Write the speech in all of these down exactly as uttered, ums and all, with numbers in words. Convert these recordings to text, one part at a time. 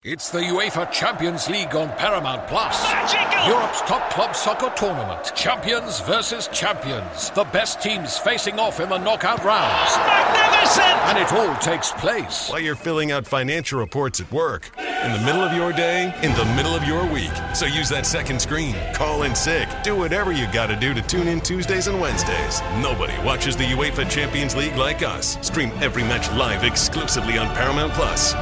It's the UEFA Champions League on Paramount Plus. Magical! Europe's top club soccer tournament. Champions versus champions. The best teams facing off in the knockout rounds. Magnificent! And it all takes place while you're filling out financial reports at work, in the middle of your day, in the middle of your week. So use that second screen. Call in sick. Do whatever you got to do to tune in Tuesdays and Wednesdays. Nobody watches the UEFA Champions League like us. Stream every match live exclusively on Paramount Plus.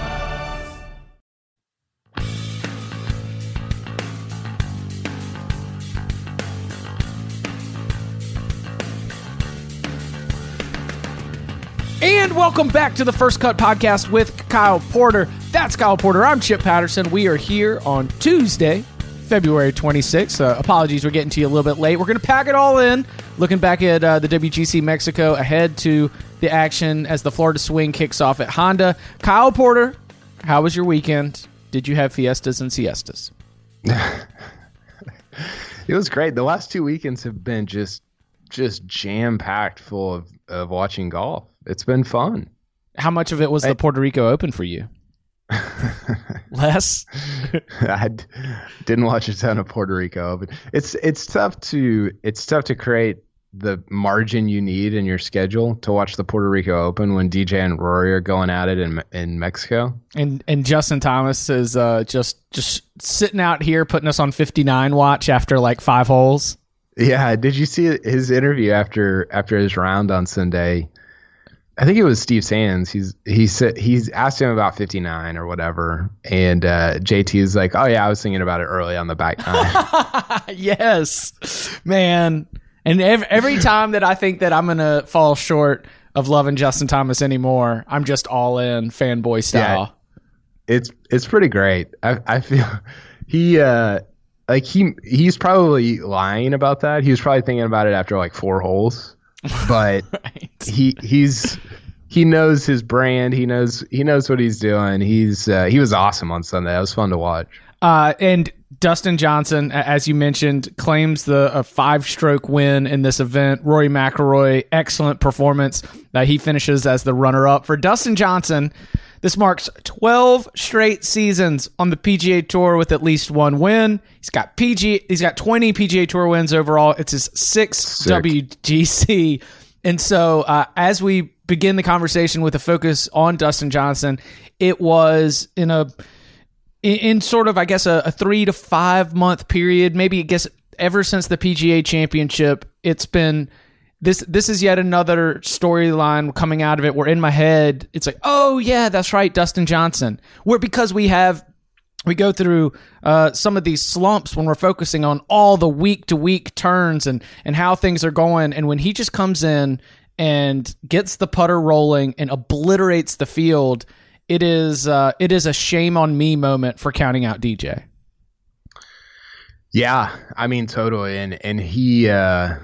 And welcome back to the First Cut Podcast with Kyle Porter. That's Kyle Porter. I'm Chip Patterson. We are here on Tuesday, February twenty-sixth. Uh, apologies, we're getting to you a little bit late. We're going to pack it all in, looking back at uh, the W G C Mexico, ahead to the action as the Florida Swing kicks off at Honda. Kyle Porter, how was your weekend? Did you have fiestas and siestas? It was great. The last two weekends have been just just jam-packed full of, of watching golf. It's been fun. How much of it was I, the Puerto Rico Open for you? Less? I d- didn't watch a ton of Puerto Rico Open. It's it's tough to it's tough to create the margin you need in your schedule to watch the Puerto Rico Open when D J and Rory are going at it in in Mexico. And and Justin Thomas is uh, just just sitting out here putting us on fifty-nine watch after like five holes. Yeah, did you see his interview after after his round on Sunday? I think it was Steve Sands. He's he said he's asked him about fifty-nine or whatever, and uh, J T is like, "Oh yeah, I was thinking about it early on the back nine." Yes, man. And every, every time that I think that I'm gonna fall short of loving Justin Thomas anymore, I'm just all in fanboy style. Yeah, it's it's pretty great. I I feel he uh, like he he's probably lying about that. He was probably thinking about it after like four holes. But right. he he's he knows his brand. He knows he knows what he's doing. He's uh, he was awesome on Sunday. It was fun to watch. Uh, and Dustin Johnson, as you mentioned, claims the a five-stroke win in this event. Rory McIlroy, excellent performance. Uh, he finishes as the runner-up. For Dustin Johnson, this marks twelve straight seasons on the P G A Tour with at least one win. He's got P G. He's got twenty P G A Tour wins overall. It's his sixth Sick. W G C. And so, uh, as we begin the conversation with a focus on Dustin Johnson, it was in a in, in sort of, I guess, a, a three to five month period. Maybe I guess ever since the P G A Championship, it's been. This this is yet another storyline coming out of it where in my head, it's like, oh, yeah, that's right, Dustin Johnson. Where because we have, we go through uh, some of these slumps when we're focusing on all the week-to-week turns and, and how things are going. And when he just comes in and gets the putter rolling and obliterates the field, it is uh, it is a shame on me moment for counting out D J. Yeah, I mean, totally. And, and he... Uh...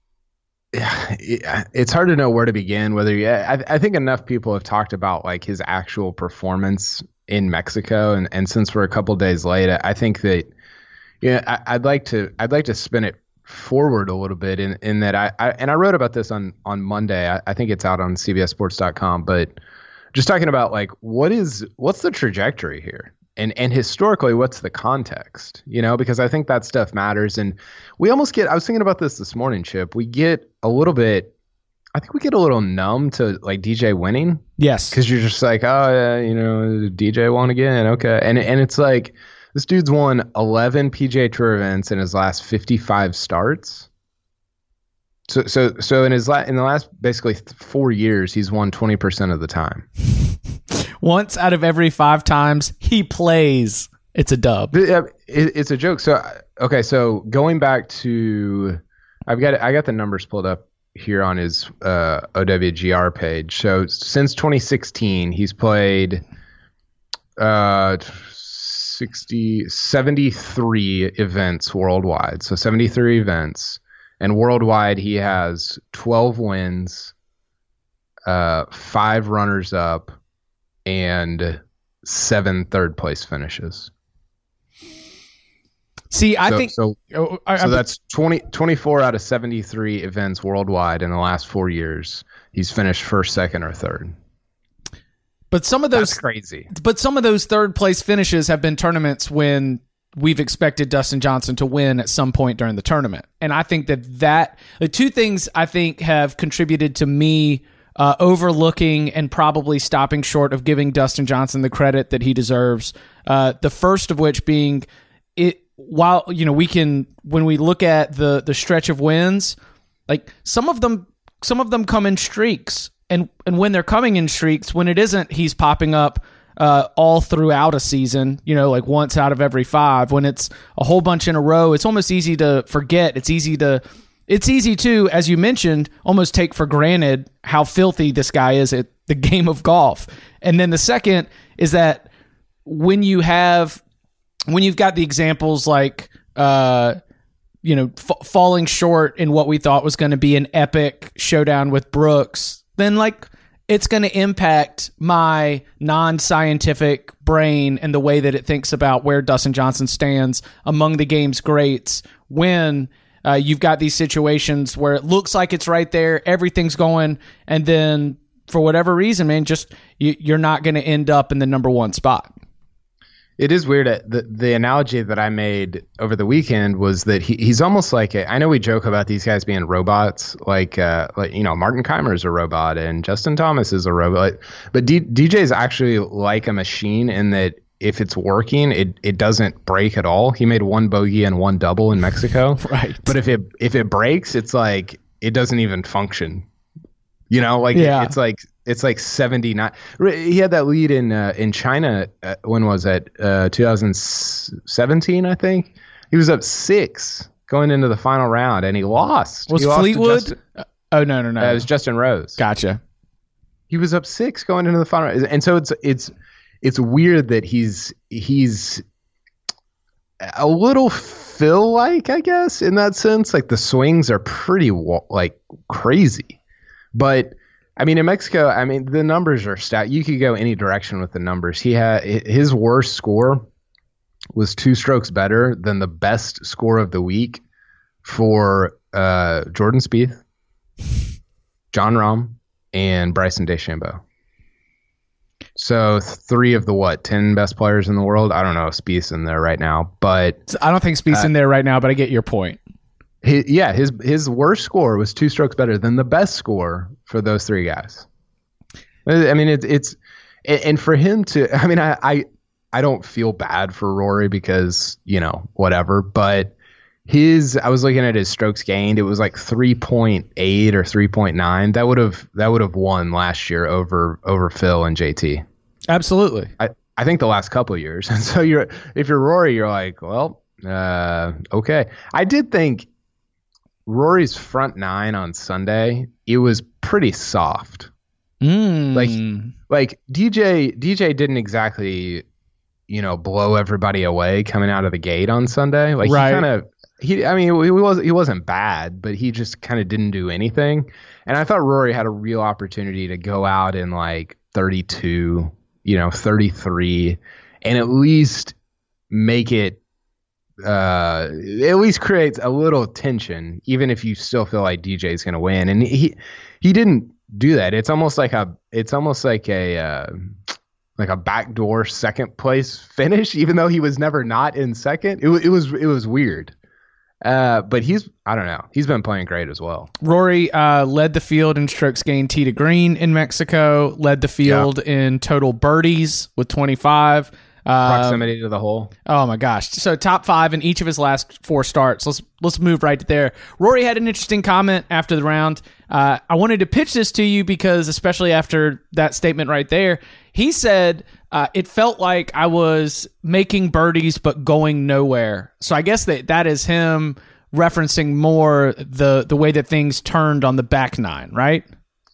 It's hard to know where to begin. Whether you, I, I think enough people have talked about like his actual performance in Mexico, and, and since we're a couple days late, I think that yeah, I, I'd like to I'd like to spin it forward a little bit in, in that I, I and I wrote about this on on Monday. I, I think it's out on C B S Sports dot com, but just talking about like what is what's the trajectory here. And and historically, what's the context? You know, because I think that stuff matters. And we almost get, I was thinking about this this morning, Chip. We get a little bit, I think we get a little numb to like D J winning. Yes. Because you're just like, oh, yeah, you know, D J won again. Okay. And, and it's like, this dude's won eleven P G A Tour events in his last fifty-five starts. So so so in his la- in the last basically four years, he's won twenty percent of the time. Once out of every five times he plays, it's a dub. It's a joke. So, okay, so going back to, I've got I got the numbers pulled up here on his uh, O W G R page. So since twenty sixteen, he's played uh, sixty, seventy-three events worldwide. So seventy-three events. And worldwide, he has twelve wins, uh, five runners-up, and seven third-place finishes. See, I so, think... So, oh, I, so I, that's twenty, twenty-four out of seventy-three events worldwide in the last four years. He's finished first, second, or third. But some of those That's crazy. But some of those third place finishes have been tournaments when we've expected Dustin Johnson to win at some point during the tournament. And I think that that the two things I think have contributed to me uh, overlooking and probably stopping short of giving Dustin Johnson the credit that he deserves. Uh, the first of which being it while you know we can when we look at the the stretch of wins, like some of them some of them come in streaks. And and when they're coming in streaks, when it isn't he's popping up uh, all throughout a season, you know, like once out of every five, when it's a whole bunch in a row, it's almost easy to forget. It's easy to, it's easy to, as you mentioned, almost take for granted how filthy this guy is at the game of golf. And then the second is that when you have, when you've got the examples like, uh, you know, f- falling short in what we thought was going to be an epic showdown with Brooks, then like it's going to impact my non-scientific brain and the way that it thinks about where Dustin Johnson stands among the game's greats when uh, you've got these situations where it looks like it's right there, everything's going, and then for whatever reason, man, just you, you're not going to end up in the number one spot. It is weird. The the analogy that I made over the weekend was that he, he's almost like a, I know we joke about these guys being robots, like uh, like you know Martin Keimer is a robot and Justin Thomas is a robot, but D, D J is actually like a machine in that if it's working, it it doesn't break at all. He made one bogey and one double in Mexico, right? But if it if it breaks, it's like it doesn't even function. You know, like yeah. it's like. It's like seventy-nine. He had that lead in uh, in China. Uh, when was that? Uh, two thousand seventeen, I think. He was up six going into the final round, and he lost. Was he lost Fleetwood? Justin, oh no, no, no. Uh, it was Justin Rose. Gotcha. He was up six going into the final round, and so it's it's it's weird that he's he's a little Phil-like, I guess, in that sense. Like the swings are pretty like crazy, but. I mean, in Mexico, I mean, the numbers are stout. You could go any direction with the numbers. He had his worst score was two strokes better than the best score of the week for uh, Jordan Spieth, Jon Rahm, and Bryson DeChambeau. So three of the what ten best players in the world. I don't know if Spieth's in there right now, but I don't think Spieth's uh, in there right now. But I get your point. His, yeah, his his worst score was two strokes better than the best score for those three guys. I mean, it's it's and for him to. I mean, I I, I don't feel bad for Rory because you know whatever, but his I was looking at his strokes gained. It was like three point eight or three point nine. That would have that would have won last year over over Phil and J T. Absolutely. I I think the last couple of years. And so you're if you're Rory, you're like, well, uh, okay. I did think. Rory's front nine on Sunday, it was pretty soft. Mm. Like, like D J, D J didn't exactly, you know, blow everybody away coming out of the gate on Sunday. Like, right. he kind of, he, I mean, he was he wasn't bad, but he just kind of didn't do anything. And I thought Rory had a real opportunity to go out in like thirty-two, you know, thirty-three, and at least make it. Uh, at least creates a little tension, even if you still feel like D J is going to win. And he he didn't do that. It's almost like a it's almost like a uh, like a backdoor second place finish, even though he was never not in second. It, it was it was weird. Uh, but he's I don't know. He's been playing great as well. Rory uh, led the field in strokes gained tee to green in Mexico. Led the field yeah. in total birdies with twenty-five. Proximity um, to the hole. Oh my gosh! So top five in each of his last four starts. Let's let's move right there. Rory had an interesting comment after the round. Uh, I wanted to pitch this to you because, especially after that statement right there, he said uh, it felt like I was making birdies but going nowhere. So I guess that that is him referencing more the the way that things turned on the back nine, right?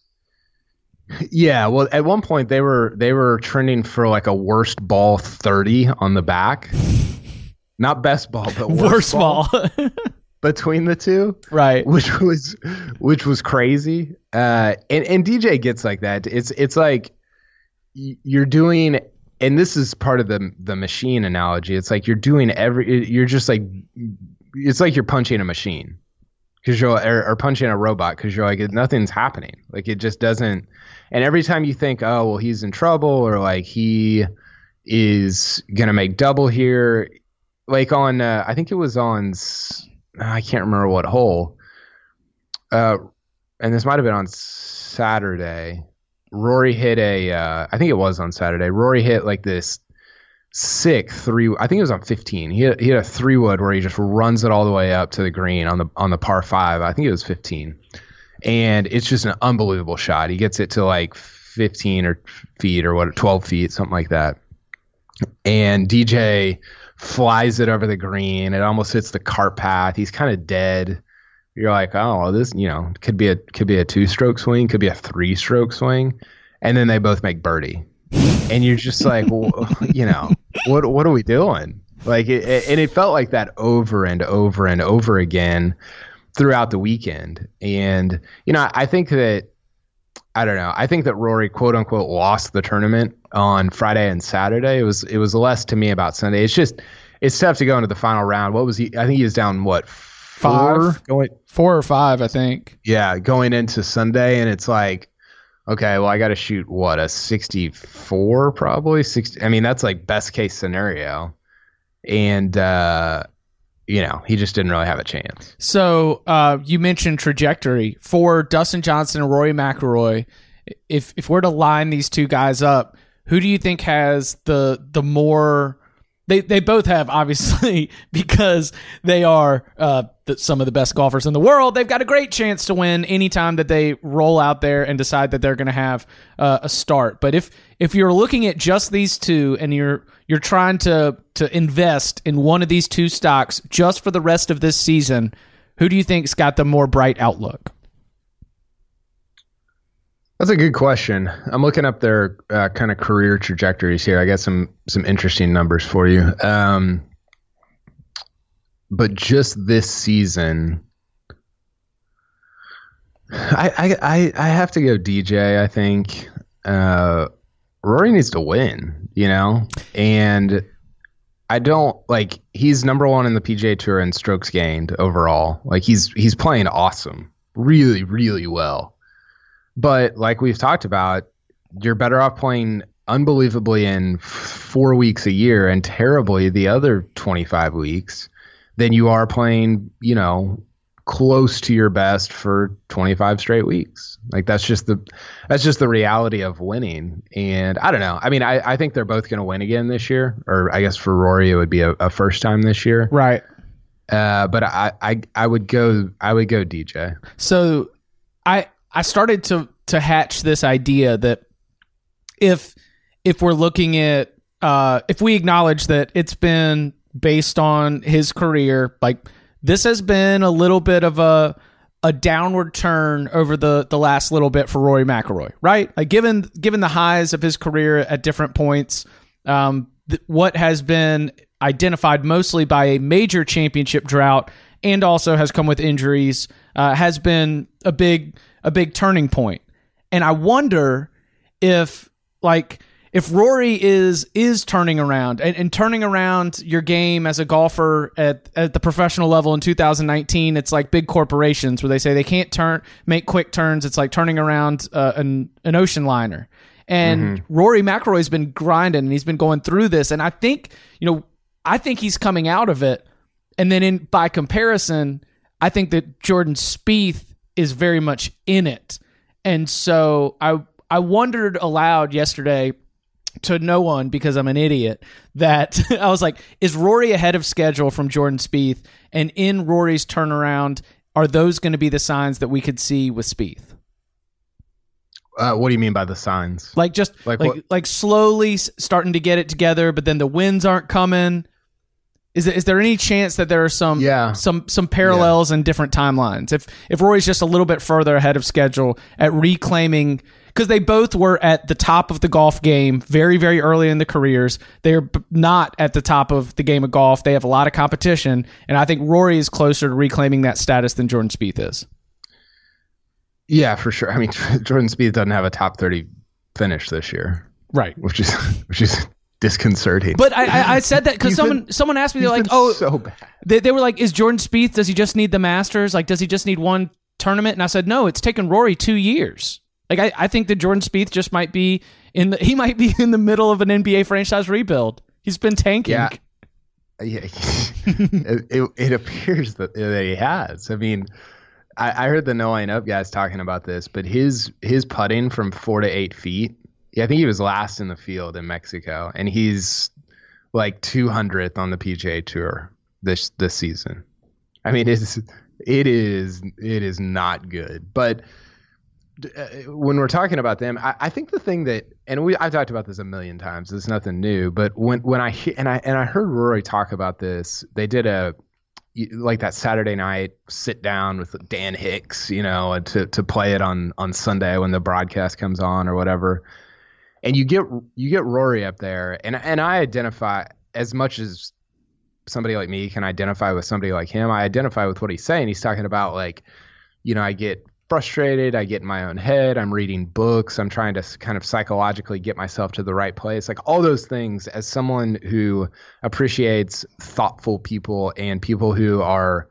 Yeah, well, at one point they were they were trending for like a worst ball thirty on the back, not best ball, but worst, worst ball, ball. between the two, right? Which was which was crazy. Uh, and and D J gets like that. It's it's like you're doing, and this is part of the the machine analogy. It's like you're doing every. You're just like it's like you're punching a machine. because you're or, or punching a robot because you're like nothing's happening. Like it just doesn't. And every time you think, oh well, he's in trouble or like he is gonna make double here, like on uh, I think it was on I can't remember what hole. Uh, and this might have been on Saturday. Rory hit a, uh, I think it was on Saturday. Rory hit like this sick three. I think it was on fifteen. He hit, he hit a three wood where he just runs it all the way up to the green on the on the par five. I think it was fifteen, and it's just an unbelievable shot. He gets it to like fifteen or feet or what, twelve feet, something like that. And D J flies it over the green. It almost hits the cart path. He's kind of dead. You're like, oh, well, this, you know, could be a could be a two stroke swing, could be a three stroke swing, and then they both make birdie, and you're just like, well, you know, what what are we doing? Like, it, it, and it felt like that over and over and over again throughout the weekend. And you know, I think that I don't know. I think that Rory, quote unquote, lost the tournament on Friday and Saturday. It was it was less to me about Sunday. It's just it's tough to go into the final round. What was he? I think he was down what? Four, five, going, four or five, I think. Yeah, going into Sunday, and it's like, okay, well, I got to shoot what a sixty-four, probably sixty. I mean, that's like best case scenario, and uh, you know, he just didn't really have a chance. So uh, you mentioned trajectory for Dustin Johnson and Rory McIlroy. If if we're to line these two guys up, who do you think has the the more? They they both have, obviously, because they are uh, the, some of the best golfers in the world. They've got a great chance to win anytime that they roll out there and decide that they're going to have uh, a start. But if if you're looking at just these two and you're you're trying to to invest in one of these two stocks just for the rest of this season, who do you think's got the more bright outlook? That's a good question. I'm looking up their uh, kind of career trajectories here. I got some some interesting numbers for you. Um, but just this season, I I I have to go D J. I think uh, Rory needs to win. You know, and I don't like he's number one in the P G A Tour in strokes gained overall. Like he's he's playing awesome, really really well. But like we've talked about, you're better off playing unbelievably in four weeks a year and terribly the other twenty-five weeks than you are playing, you know, close to your best for twenty-five straight weeks. Like that's just the that's just the reality of winning. And I don't know. I mean, I, I think they're both going to win again this year. Or I guess for Rory, it would be a, a first time this year. Right. Uh, but I, I I would go I would go D J. So I. I started to to hatch this idea that if if we're looking at uh, if we acknowledge that it's been based on his career, like this has been a little bit of a a downward turn over the the last little bit for Rory McIlroy, right? Like given given the highs of his career at different points, um, th- what has been identified mostly by a major championship drought and also has come with injuries, uh, has been a big a big turning point. And I wonder if like if Rory is is turning around and, and turning around your game as a golfer at, at the professional level in two thousand nineteen, it's like big corporations where they say they can't turn make quick turns. It's like turning around uh, an an ocean liner. And mm-hmm. Rory McIlroy's been grinding and he's been going through this. And I think, you know, I think he's coming out of it. And then in by comparison, I think that Jordan Spieth is very much in it. And so I I wondered aloud yesterday to no one because I'm an idiot that I was like, is Rory ahead of schedule from Jordan Spieth? And in Rory's turnaround, are those going to be the signs that we could see with Spieth? Uh, what do you mean by the signs? Like just like like, like slowly starting to get it together, but then the wins aren't coming. Is it, is there any chance that there are some yeah. some some parallels yeah. in different timelines? If if Rory's just a little bit further ahead of schedule at reclaiming, because they both were at the top of the golf game very, very early in the careers. They're not at the top of the game of golf. They have a lot of competition, and I think Rory is closer to reclaiming that status than Jordan Spieth is. Yeah, for sure. I mean, Jordan Spieth doesn't have a top thirty finish this year, right? Which is which is disconcerting. But I, I, I said that because someone been, someone asked me, they're like, oh, so bad. They, they were like, is Jordan Spieth, does he just need the Masters? Like, does he just need one tournament? And I said, no, it's taken Rory two years. Like, I, I think that Jordan Spieth just might be in the, he might be in the middle of an N B A franchise rebuild. He's been tanking. Yeah. Yeah, it, it, it appears that, that he has. I mean, I, I heard the No Line Up guys talking about this, but his his putting from four to eight feet, yeah, I think he was last in the field in Mexico, and he's like two hundredth on the P G A Tour this this season. I mean, it's it is it is not good. But uh, when we're talking about them, I, I think the thing that, and we I've talked about this a million times. It's nothing new. But when when I and I and I heard Rory talk about this, they did a like that Saturday night sit down with Dan Hicks, you know, to to play it on on Sunday when the broadcast comes on or whatever. And you get you get Rory up there, and and I identify as much as somebody like me can identify with somebody like him. I identify with what he's saying. He's talking about, like, you know, I get frustrated, I get in my own head, I'm reading books, I'm trying to kind of psychologically get myself to the right place. Like, all those things, as someone who appreciates thoughtful people and people who are,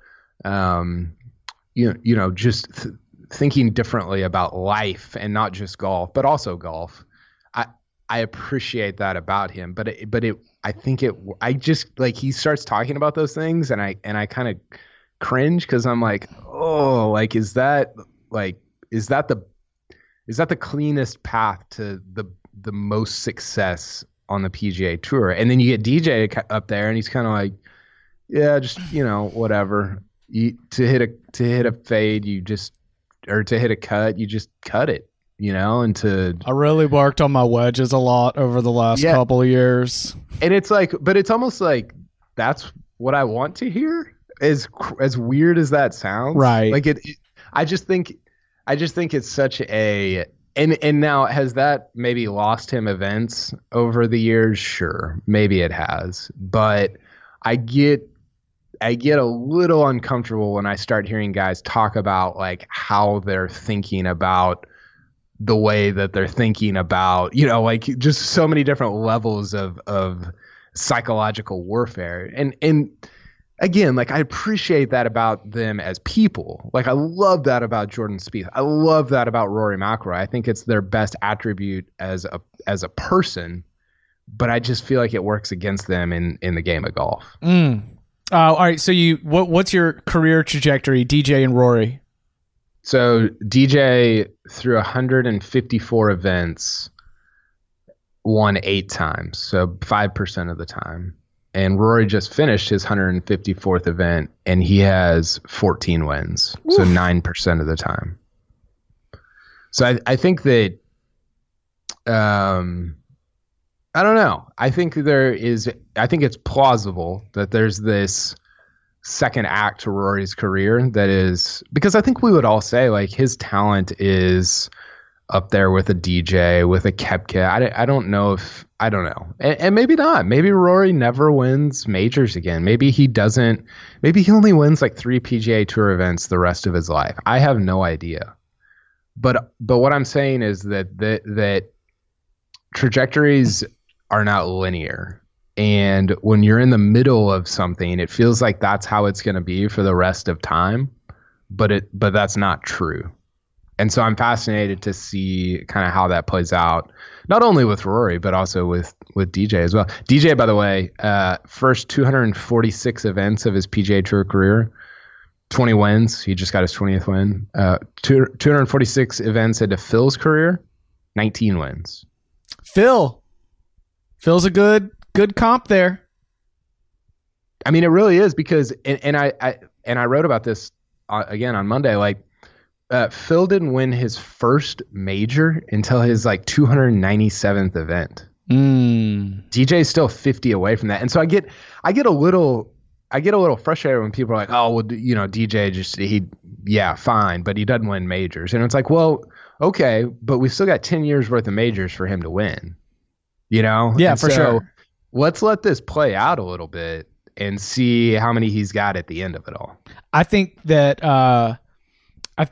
um, you know, you know, just th- thinking differently about life and not just golf, but also golf. I I appreciate that about him, but it, but it I think it I just like he starts talking about those things, and I and I kind of cringe because I'm like, oh, like is that like is that the is that the cleanest path to the the most success on the P G A Tour? And then you get D J up there, and he's kind of like, yeah, just, you know, whatever. You, to hit a to hit a fade, you just or to hit a cut, you just cut it. You know, and to I really worked on my wedges a lot over the last yeah. couple of years. And it's like, but it's almost like that's what I want to hear. As as weird as that sounds, right? Like it, it, I just think, I just think it's such a and and now has that maybe lost him events over the years? Sure, maybe it has, but I get. I get a little uncomfortable when I start hearing guys talk about like how they're thinking about the way that they're thinking about, you know, like just so many different levels of of psychological warfare. And and again, like I appreciate that about them as people. Like I love that about Jordan Spieth. I love that about Rory McIlroy. I think it's their best attribute as a as a person, but I just feel like it works against them in in the game of golf. Mm. Uh, all right, so you what what's your career trajectory, D J and Rory? So D J through one hundred fifty-four events won eight times, so five percent of the time. And Rory just finished his one hundred fifty-fourth event, and he has fourteen wins, Oof. so nine percent of the time. So I, I think that, um, I don't know. I think there is, I think it's plausible that there's this second act to Rory's career that is, because I think we would all say like his talent is up there with a D J, with a Koepka. I, I don't know if, I don't know. And, and maybe not. Maybe Rory never wins majors again. Maybe he doesn't, maybe he only wins like three P G A Tour events the rest of his life. I have no idea. But, but what I'm saying is that, that, that trajectories are not linear. And when you're in the middle of something, it feels like that's how it's going to be for the rest of time. But it, but that's not true. And so I'm fascinated to see kind of how that plays out, not only with Rory, but also with, with D J as well. D J, by the way, uh, first two hundred forty-six events of his P G A Tour career, twenty wins. He just got his twentieth win. Uh, two, two hundred forty-six events into Phil's career, nineteen wins. Phil. Phil's a good good comp there. I mean, it really is because, and, and I, I and I wrote about this uh, again on Monday. Like, uh, Phil didn't win his first major until his like two hundred ninety-seventh event. Mm. D J's still fifty away from that, and so I get, I get a little, I get a little frustrated when people are like, "Oh, well, you know, D J just he, yeah, fine, but he doesn't win majors," and it's like, well, okay, but we still got ten years worth of majors for him to win. You know? Yeah, and for so sure. Let's let this play out a little bit and see how many he's got at the end of it all. I think that uh, I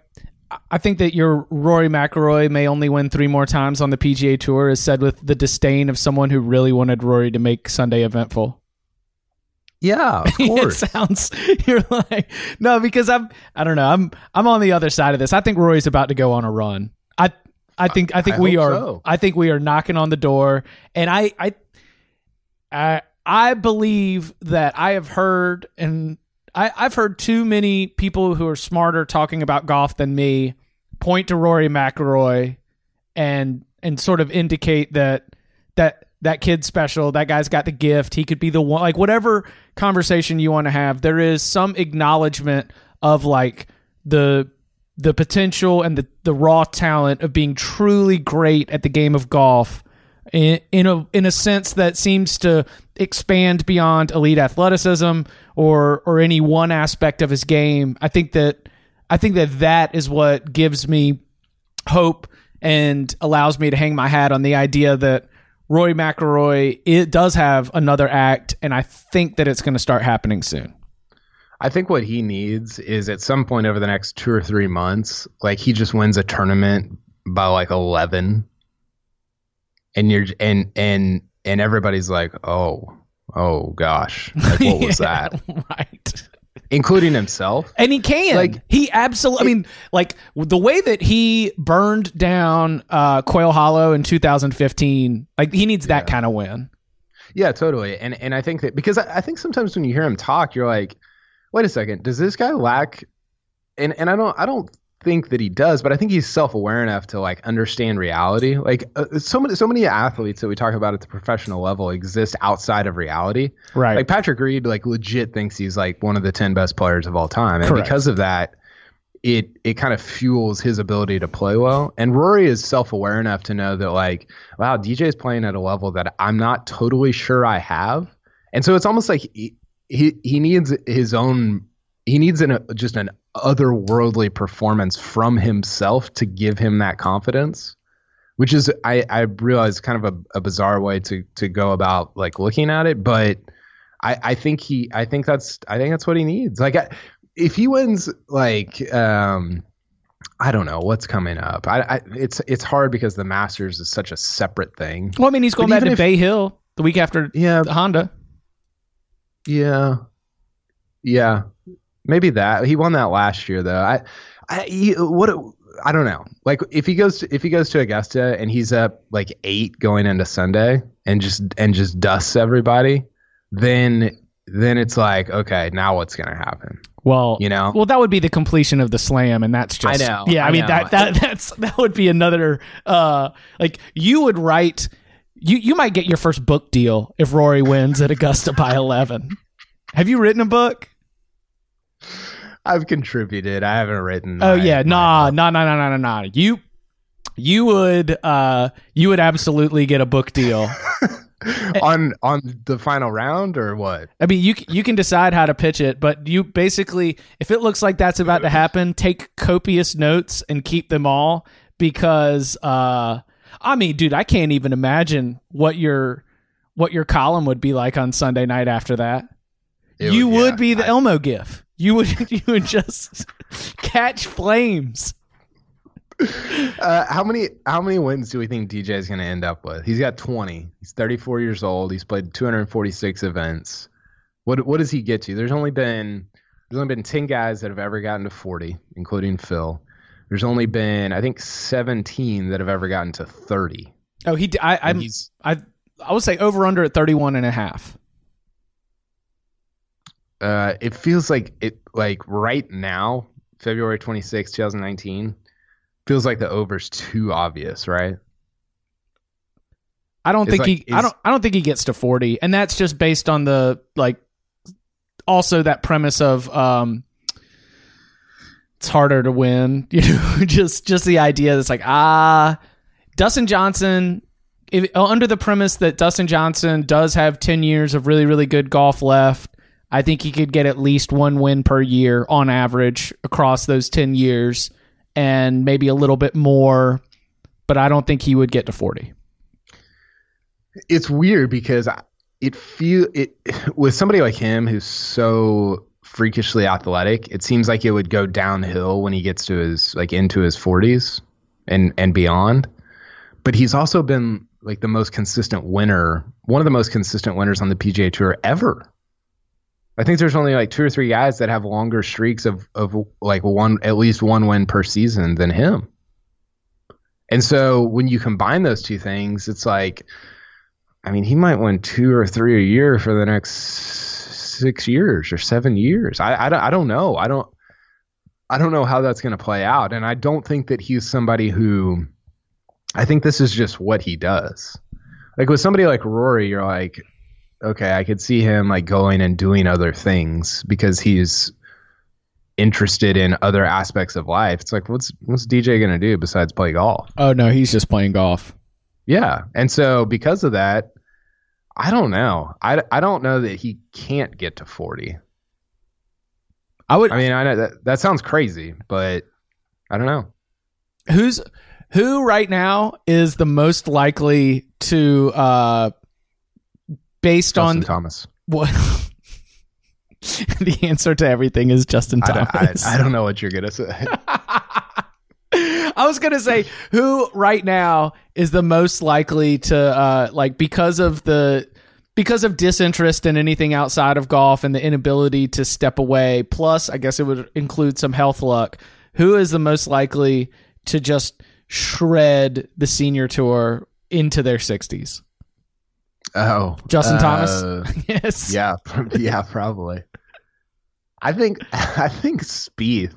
I think that your Rory McIlroy may only win three more times on the P G A Tour is said with the disdain of someone who really wanted Rory to make Sunday eventful. Yeah, of course. It sounds you're like no, because I'm I don't know. I'm I'm on the other side of this. I think Rory's about to go on a run. I I think I think I we hope are so. I think we are knocking on the door, and I I I, I believe that I have heard and I, I've heard too many people who are smarter talking about golf than me point to Rory McIlroy and and sort of indicate that that that kid's special. That guy's got the gift. He could be the one. Like whatever conversation you want to have, there is some acknowledgement of like the the potential and the, the raw talent of being truly great at the game of golf in, in a in a sense that seems to expand beyond elite athleticism or or any one aspect of his game. I think that I think that that is what gives me hope and allows me to hang my hat on the idea that Rory McIlroy it does have another act, and I think that it's going to start happening soon. I think what he needs is at some point over the next two or three months, like he just wins a tournament by like eleven, and you're and and and everybody's like, oh, oh gosh, like what was Yeah, that? right. Including himself. And he can. Like, he absolutely. I mean, like the way that he burned down uh, Quail Hollow in two thousand fifteen. Like he needs that Yeah. kind of win. Yeah, totally. And and I think that because I, I think sometimes when you hear him talk, you're like, wait a second, does this guy lack? And and I don't I don't think that he does, but I think he's self-aware enough to like understand reality. Like uh, so many so many athletes that we talk about at the professional level exist outside of reality. Right. Like Patrick Reed, like legit thinks he's like one of the ten best players of all time, and Correct. because of that, it it kind of fuels his ability to play well. And Rory is self-aware enough to know that like, wow, D J is playing at a level that I'm not totally sure I have, and so it's almost like he he, he needs his own. He needs an just an otherworldly performance from himself to give him that confidence, which is I, I realize kind of a, a bizarre way to to go about like looking at it, but I, I think he I think that's I think that's what he needs. Like I, if he wins, like um, I don't know what's coming up. I, I it's it's hard because the Masters is such a separate thing. Well, I mean, he's going But back to even if- Bay Hill the week after Yeah. the Honda. Yeah, yeah, maybe that he won that last year though. I, I, he, what I don't know. Like if he goes to, if he goes to Augusta and he's up like eight going into Sunday and just and just dusts everybody, then then it's like okay, now what's gonna happen? Well, You know? well, that would be the completion of the slam, and that's just. I know, Yeah, I, I mean know. that that that's that would be another. Uh, like you would write. You you might get your first book deal if Rory wins at Augusta by eleven. Have you written a book? I've contributed. I haven't written. Oh my- yeah, my nah, book. nah, nah, nah, nah, nah, nah. You you would uh you would absolutely get a book deal. on on the final round or what? I mean, you c- you can decide how to pitch it, but you basically, if it looks like that's about to happen, take copious notes and keep them all because, uh, I mean, dude, I can't even imagine what your what your column would be like on Sunday night after that. It you would- would yeah, be the I- Elmo gif. You would you would just catch flames. Uh, how many how many wins do we think D J is going to end up with? He's got twenty. He's thirty-four years old. He's played two hundred forty-six events. What what does he get to? There's only been there's only been ten guys that have ever gotten to forty, including Phil. There's only been I think seventeen that have ever gotten to thirty. Oh, he d- I I'm, And he's I I would say over under at thirty-one and a half. uh, it feels like it like right now, February twenty-sixth, twenty nineteen, feels like the over's too obvious, right? I don't It's think like- he I is- don't I don't think he gets to forty, and that's just based on the like also that premise of um it's harder to win, you know, just just the idea that's like ah Dustin Johnson if, under the premise that Dustin Johnson does have ten years of really really good golf left, I think he could get at least one win per year on average across those ten years and maybe a little bit more, but I don't think he would get to forty. It's weird because I- it feel it with somebody like him who's so freakishly athletic. It seems like it would go downhill when he gets to his like into his forties and and beyond. But he's also been like the most consistent winner, one of the most consistent winners on the P G A Tour ever. I think there's only like two or three guys that have longer streaks of of like one at least one win per season than him. And so when you combine those two things, it's like, I mean, he might win two or three a year for the next six years or seven years. I, I, don't, I don't know. I don't I don't know how that's going to play out. And I don't think that he's somebody who, I think this is just what he does. Like with somebody like Rory, you're like, okay, I could see him like going and doing other things because he's interested in other aspects of life. It's like, what's what's D J going to do besides play golf? Oh, no, he's just playing golf. Yeah. And so because of that, I don't know. I, I don't know that he can't get to forty. I would. I mean, I know that that sounds crazy, but I don't know. Who's who right now is the most likely to, uh, based Justin on Thomas? What? The answer to everything is Justin Thomas. I, I, I don't know what you're gonna say. I was gonna say who right now is the most likely to uh, like because of the because of disinterest in anything outside of golf and the inability to step away. Plus, I guess it would include some health luck. Who is the most likely to just shred the senior tour into their sixties? Oh, Justin uh, Thomas. Yes. Yeah. Yeah. Probably. I think. I think Spieth.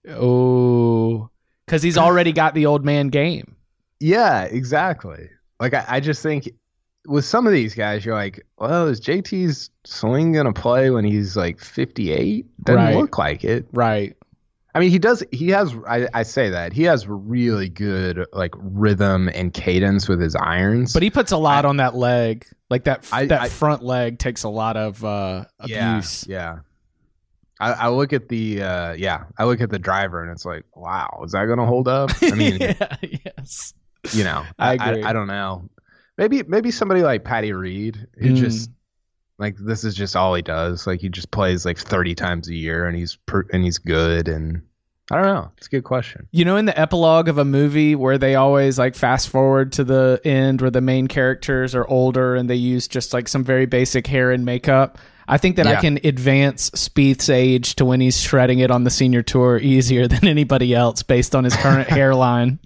Oh. Because he's already got the old man game. Yeah, exactly. Like, I, I just think with some of these guys, you're like, well, is J T's swing going to play when he's like fifty-eight? Doesn't Right. look like it. Right. I mean, he does, he has, I, I say that, he has really good, like, rhythm and cadence with his irons. But he puts a lot I- on that leg. Like that I- that I- front leg takes a lot of uh, abuse. Yeah. Yeah. I, I look at the uh, yeah, I look at the driver and it's like, wow, is that going to hold up? I mean, yeah, yes. you know, I I, agree. I I don't know. Maybe maybe somebody like Patty Reed who Mm. just like this is just all he does. Like he just plays like thirty times a year and he's per, and he's good and I don't know. It's a good question. You know, in the epilogue of a movie where they always like fast forward to the end where the main characters are older and they use just like some very basic hair and makeup. I think that I Yeah. can advance Spieth's age to when he's shredding it on the senior tour easier than anybody else based on his current hairline.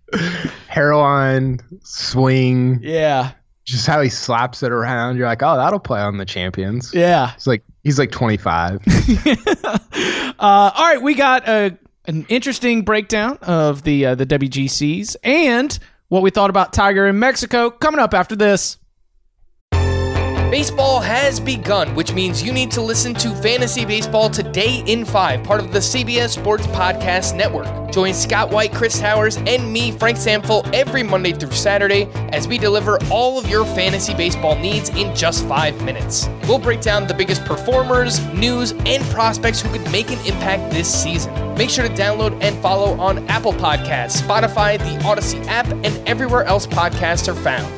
Hairline, swing, Yeah. just how he slaps it around. You're like, oh, that'll play on the champions. Yeah. It's like he's like twenty-five. uh, all right, we got a, an interesting breakdown of the uh, the W G Cs and what we thought about Tiger in Mexico coming up after this. Baseball has begun, which means you need to listen to Fantasy Baseball Today in five, part of the C B S Sports Podcast Network. Join Scott White, Chris Towers, and me, Frank Samfel, every Monday through Saturday as we deliver all of your fantasy baseball needs in just five minutes. We'll break down the biggest performers, news, and prospects who could make an impact this season. Make sure to download and follow on Apple Podcasts, Spotify, the Odyssey app, and everywhere else podcasts are found.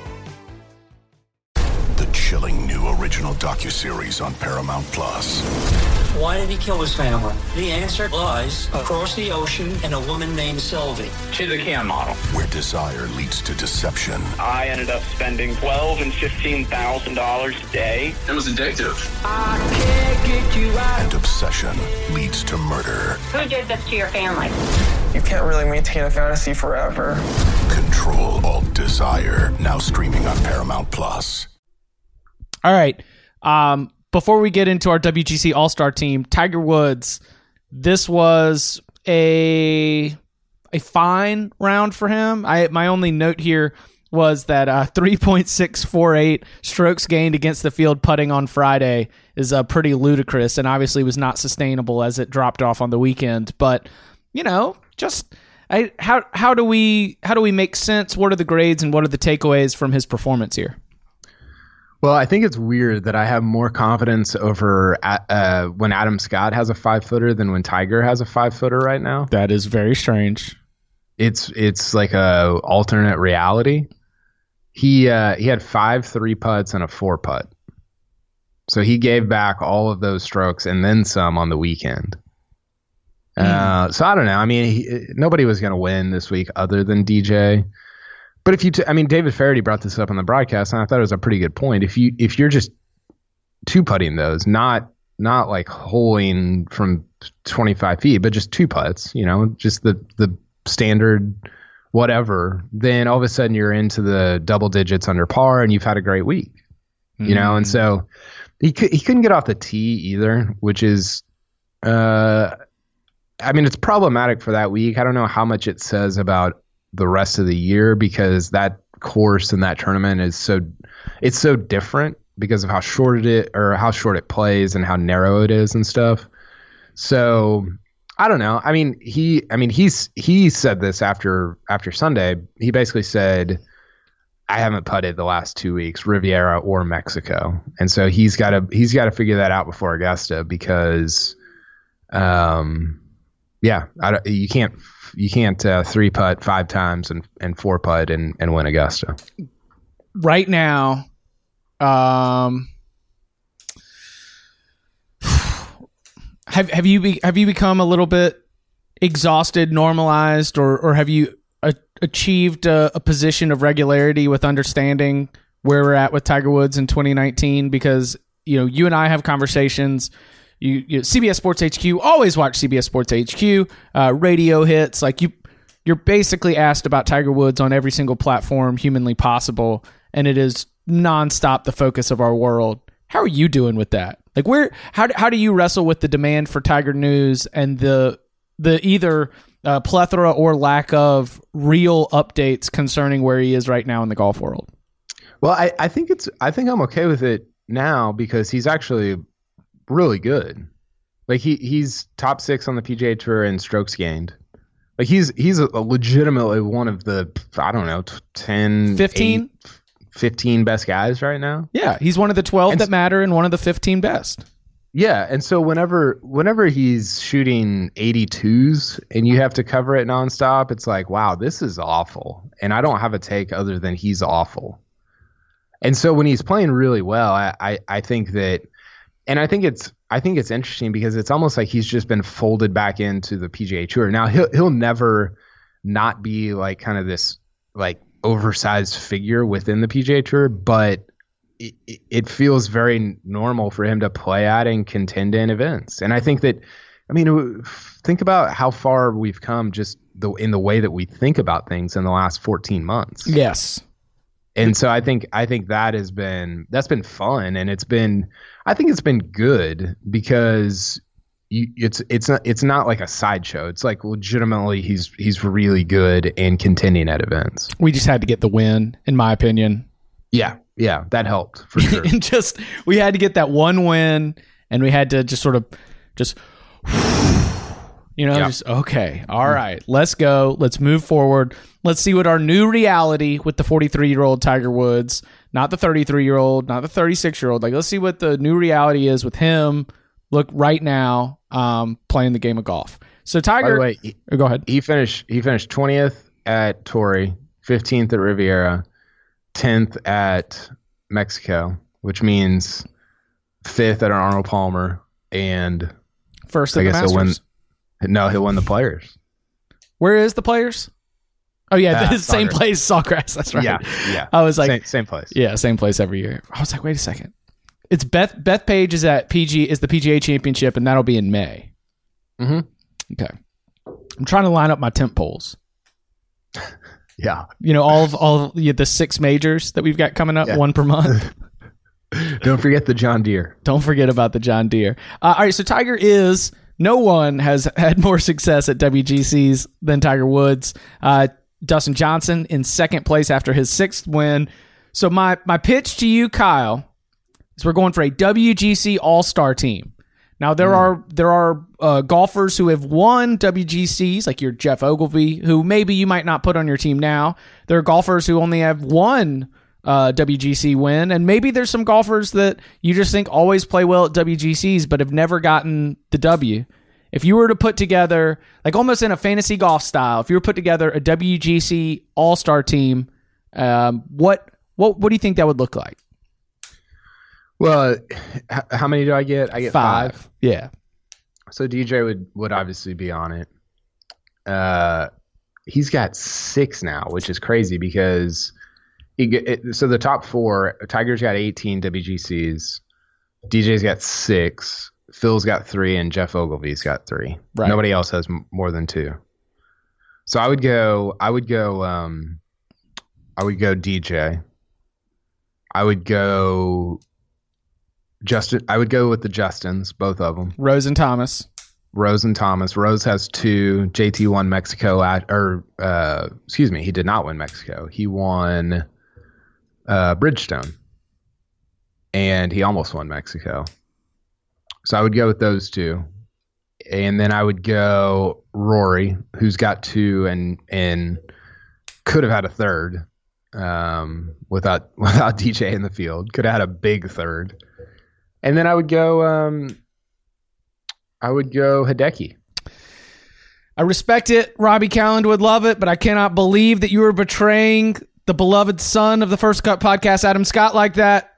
The chilling new original docuseries on Paramount Plus. Why did he kill his family? The answer lies across the ocean in a woman named Sylvie. She's a can model. Where desire leads to deception. I ended up spending twelve and fifteen thousand dollars a day. It was addictive. I can't get you out. And obsession leads to murder. Who did this to your family? You can't really maintain a fantasy forever. Control Alt Desire. Now streaming on Paramount Plus. All right. Um, before we get into our W G C All-Star team, Tiger Woods, this was a a fine round for him. I my only note here was that uh, three point six four eight strokes gained against the field putting on Friday is uh, pretty ludicrous and obviously was not sustainable as it dropped off on the weekend. But, you know, just I, how how do we how do we make sense? What are the grades and what are the takeaways from his performance here? Well, I think it's weird that I have more confidence over uh, when Adam Scott has a five footer than when Tiger has a five footer right now. That is very strange. It's it's like a alternate reality. He uh, he had five three putts and a four putt. So he gave back all of those strokes and then some on the weekend. Mm. Uh, so I don't know. I mean, he, nobody was going to win this week other than D J. But if you, t- I mean, David Faraday brought this up on the broadcast, and I thought it was a pretty good point. If you, if you're just two putting those, not, not like holing from twenty-five feet, but just two putts, you know, just the, the standard whatever, then all of a sudden you're into the double digits under par and you've had a great week, you mm. know? And so he could, he couldn't get off the tee either, which is, uh, I mean, it's problematic for that week. I don't know how much it says about the rest of the year because that course and that tournament is so, it's so different because of how short it is, or how short it plays and how narrow it is and stuff. So I don't know. I mean, he, I mean, he's, he said this after, after Sunday. He basically said, I haven't putted the last two weeks, Riviera or Mexico. And so he's got to, he's got to figure that out before Augusta because, um, yeah, I don't, you can't, you can't uh, three putt five times and, and four putt and, and win Augusta. Right now, um, have have you be, have you become a little bit exhausted, normalized, or or have you a, achieved a, a position of regularity with understanding where we're at with Tiger Woods in twenty nineteen? Because you know, you and I have conversations. You, you C B S Sports H Q, always watch C B S Sports H Q, uh, radio hits. Like you, you're basically asked about Tiger Woods on every single platform humanly possible, and it is nonstop the focus of our world. How are you doing with that? Like, where, how, how do you wrestle with the demand for Tiger news and the the either uh, plethora or lack of real updates concerning where he is right now in the golf world? Well, I, I think it's I think I'm okay with it now because he's actually really good. Like he he's top six on the P G A Tour in strokes gained. Like he's he's a, a legitimately one of the I don't know ten, fifteen, eight, fifteen best guys right now. Yeah, he's one of the twelve and that matter and one of the fifteen best. Yeah, and so whenever whenever he's shooting eighty-twos and you have to cover it nonstop, it's like, wow, this is awful. And I don't have a take other than he's awful. And so when he's playing really well, I I, I think that. And I think it's I think it's interesting because it's almost like he's just been folded back into the P G A Tour. Now he'll he'll never not be like kind of this like oversized figure within the P G A Tour, but it, it feels very normal for him to play at and contend in events. And I think that, I mean, think about how far we've come just the in the way that we think about things in the last fourteen months. Yes. And so I think I think that has been that's been fun, and it's been I think it's been good because you, it's it's not it's not like a sideshow. It's like legitimately he's he's really good and contending at events. We just had to get the win, in my opinion. Yeah, yeah, that helped for sure. And just we had to get that one win, and we had to just sort of just. You know, yep. just, okay, all right, let's go. Let's move forward. Let's see what our new reality with the forty-three-year-old Tiger Woods, not the thirty-three-year-old, not the thirty-six-year-old. Like, let's see what the new reality is with him, look, right now, um, playing the game of golf. So, Tiger... By the way, he, oh, go ahead. He finished, he finished twentieth at Torrey, fifteenth at Riviera, tenth at Mexico, which means fifth at Arnold Palmer, and... First at the Masters. Win, no, he'll win the Players. Where is the Players? Oh, yeah, uh, the same place, Sawgrass. That's right. Yeah, yeah. I was like... Same, same place. Yeah, same place every year. I was like, wait a second. It's Beth Beth Page is at P G is the P G A Championship, and that'll be in May. Mm-hmm. Okay. I'm trying to line up my temp polls. Yeah. You know, all of all of the six majors that we've got coming up, yeah. one per month. Don't forget the John Deere. Don't forget about the John Deere. Uh, all right, so Tiger is... No one has had more success at W G Cs than Tiger Woods. Uh, Dustin Johnson in second place after his sixth win. So my my pitch to you, Kyle, is we're going for a W G C All-Star team. Now there mm. are there are uh, golfers who have won W G Cs, like your Jeff Ogilvy, who maybe you might not put on your team now. There are golfers who only have one uh, W G C win, and maybe there's some golfers that you just think always play well at W G Cs but have never gotten the W. If you were to put together, like almost in a fantasy golf style, if you were to put together a W G C All-Star team, um, what what what do you think that would look like? Well, h- how many do I get? I get five. five. Yeah. So D J would, would obviously be on it. Uh, he's got six now, which is crazy because he get, it, so the top four, Tiger's got eighteen W G Cs, D J's got six, Phil's got three, and Jeff Ogilvy's got three. Right. Nobody else has m- more than two. So I would go. I would go. Um, I would go D J. I would go Justin. I would go with the Justins, both of them. Rose and Thomas. Rose and Thomas. Rose has two. J T won Mexico at, or uh, excuse me, he did not win Mexico. He won uh, Bridgestone, and he almost won Mexico. So I would go with those two, and then I would go Rory, who's got two, and and could have had a third um, without without D J in the field. Could have had a big third, and then I would go. Um, I would go Hideki. I respect it. Robbie Calland would love it, but I cannot believe that you are betraying the beloved son of the First Cut podcast, Adam Scott, like that.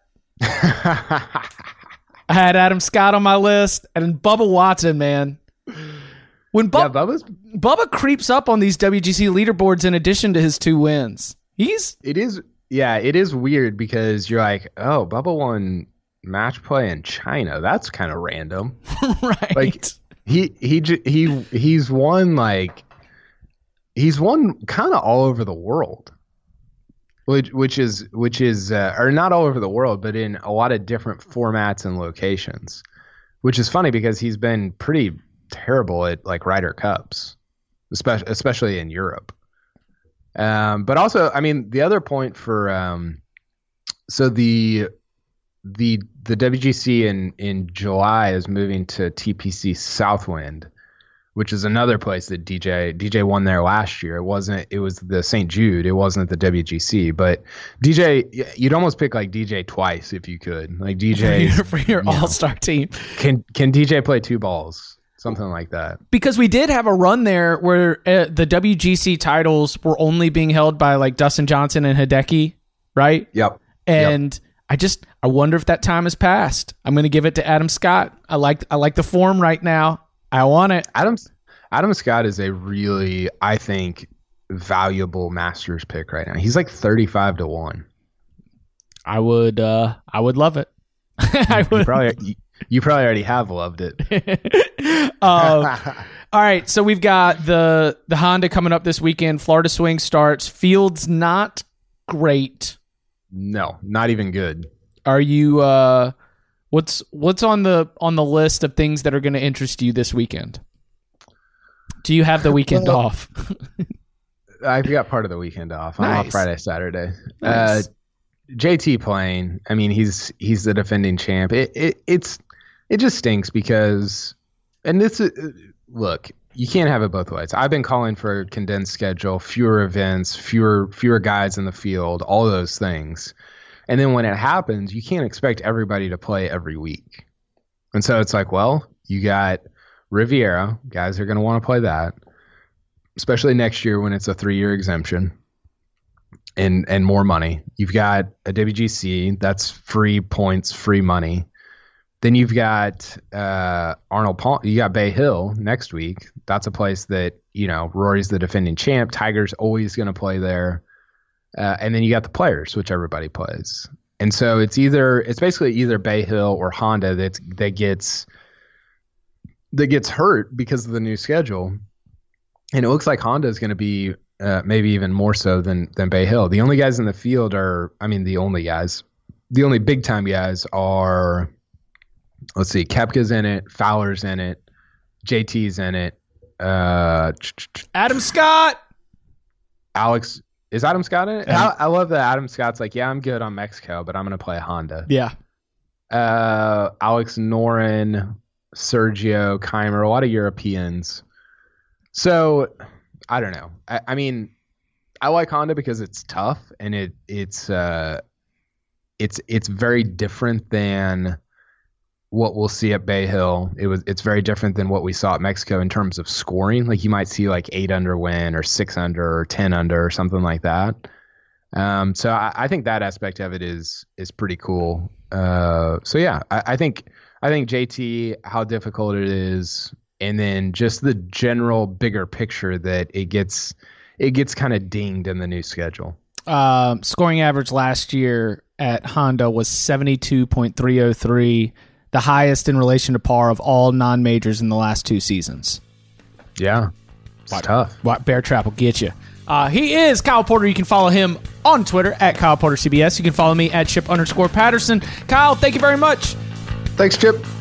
I had Adam Scott on my list, and Bubba Watson, man. When Bu- yeah, Bubba's- Bubba creeps up on these W G C leaderboards in addition to his two wins, he's it is yeah, it is weird because you're like, oh, Bubba won match play in China. That's kind of random, right? Like he he he he's won like he's won kind of all over the world, which which is which is uh, or not all over the world, but in a lot of different formats and locations, which is funny because he's been pretty terrible at like Ryder Cups, especially especially in Europe. Um, but also, I mean, the other point for um, so the the the W G C in in July is moving to T P C Southwind, which is another place that D J D J won there last year. It wasn't. It was the Saint Jude. It wasn't the W G C. But D J, you'd almost pick like D J twice if you could. Like D J for your, for your you all star know, team. Can can D J play two balls? Something like that. Because we did have a run there where uh, the W G C titles were only being held by like Dustin Johnson and Hideki, right? Yep. And yep. I just I wonder if that time has passed. I'm going to give it to Adam Scott. I like I like the form right now. I want it. Adam Adam Scott is a really, I think, valuable Masters pick right now. He's like thirty-five to one. I would uh, I would love it. I would you probably you, you probably already have loved it. uh, all right, so we've got the the Honda coming up this weekend. Florida Swing starts. Field's not great. No, not even good. Are you? Uh, what's what's on the on the list of things that are going to interest you this weekend? Do you have the weekend well, off? I've got part of the weekend off. I'm nice. off Friday, Saturday. Nice. Uh, J T playing. I mean, he's he's the defending champ. It it it's it just stinks because, and this is, look, you can't have it both ways. I've been calling for a condensed schedule, fewer events, fewer fewer guys in the field, all those things. And then when it happens, you can't expect everybody to play every week. And so it's like, well, you got Riviera, guys are going to want to play that, especially next year when it's a three-year exemption and and more money. You've got a W G C, that's free points, free money. Then you've got uh, Arnold Palmer. You got Bay Hill next week. That's a place that, you know, Rory's the defending champ. Tiger's always going to play there. Uh, and then you got the Players, which everybody plays. And so it's either it's basically either Bay Hill or Honda that's that gets that gets hurt because of the new schedule. And it looks like Honda is going to be uh, maybe even more so than than Bay Hill. The only guys in the field are, I mean, the only guys, the only big time guys are. Let's see, Koepka's in it, Fowler's in it, J T's in it. Uh, Adam Scott. Alex, is Adam Scott in it? I, I love that Adam Scott's like, yeah, I'm good on Mexico, but I'm going to play Honda. Yeah. Uh, Alex Noren, Sergio, Keimer, a lot of Europeans. So, I don't know. I, I mean, I like Honda because it's tough and it it's uh, it's it's very different than what we'll see at Bay Hill. It was it's very different than what we saw at Mexico in terms of scoring. Like you might see like eight under win or six under or ten under or something like that. Um, so I, I think that aspect of it is is pretty cool. Uh, so yeah, I, I think I think J T, how difficult it is, and then just the general bigger picture that it gets it gets kind of dinged in the new schedule. Uh, scoring average last year at Honda was seventy-two point three oh three, the highest in relation to par of all non-majors in the last two seasons. Yeah, it's what, tough. What Bear Trap will get you. Uh, he is Kyle Porter. You can follow him on Twitter at Kyle Porter C B S. You can follow me at Chip underscore Patterson. Kyle, thank you very much. Thanks, Chip.